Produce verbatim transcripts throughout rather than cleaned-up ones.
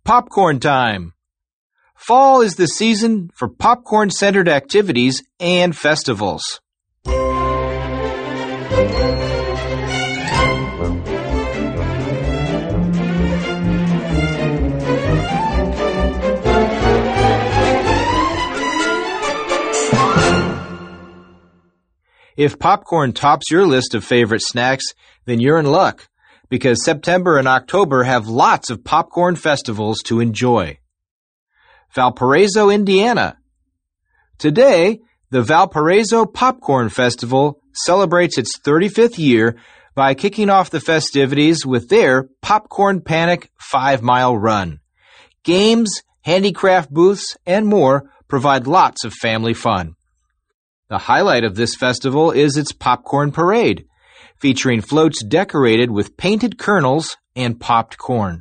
popcorn time. Fall is the season for popcorn-centered activities and festivals. If popcorn tops your list of favorite snacks, then you're in luck, because September and October have lots of popcorn festivals to enjoy. Valparaiso, Indiana. Today, the Valparaiso Popcorn Festival celebrates its thirty-fifth year by kicking off the festivities with their Popcorn Panic five-mile run. Games, handicraft booths, and more provide lots of family fun. The highlight of this festival is its popcorn parade, featuring floats decorated with painted kernels and popped corn.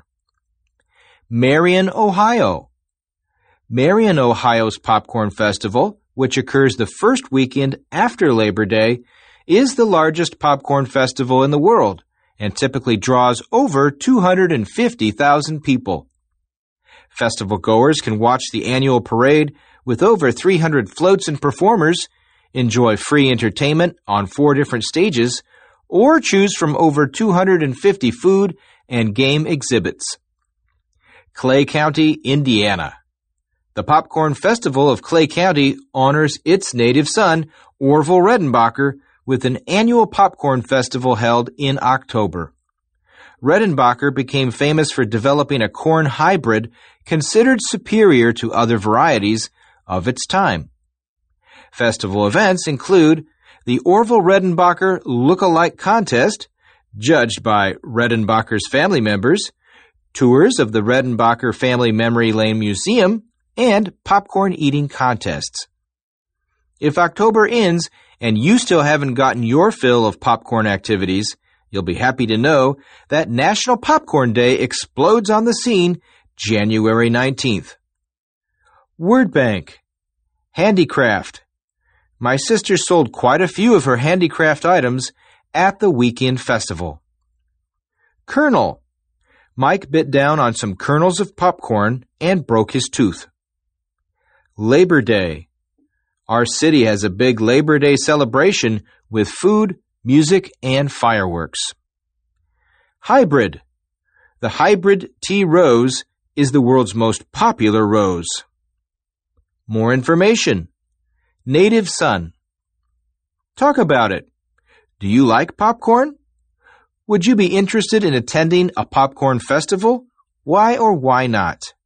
Marion, Ohio. Marion, Ohio's Popcorn Festival, which occurs the first weekend after Labor Day, is the largest popcorn festival in the world and typically draws over two hundred fifty thousand people. Festival goers can watch the annual parade with over three hundred floats and performers, enjoy free entertainment on four different stages, or choose from over two hundred fifty food and game exhibits. Clay County, Indiana. The Popcorn Festival of Clay County honors its native son, Orville Redenbacher, with an annual popcorn festival held in October. Redenbacher became famous for developing a corn hybrid considered superior to other varieties of its time. Festival events include the Orville Redenbacher Look-alike Contest, judged by Redenbacher's family members, tours of the Redenbacher Family Memory Lane Museum, and popcorn eating contests. If October ends and you still haven't gotten your fill of popcorn activities, you'll be happy to know that National Popcorn Day explodes on the scene January nineteenth. Word Bank. Handicraft. My sister sold quite a few of her handicraft items at the weekend festival. Kernel. Mike bit down on some kernels of popcorn and broke his tooth. Labor Day. Our city has a big Labor Day celebration with food, music, and fireworks. Hybrid. The hybrid tea rose is the world's most popular rose. More information. Native Son. Talk about it. Do you like popcorn? Would you be interested in attending a popcorn festival? Why or why not?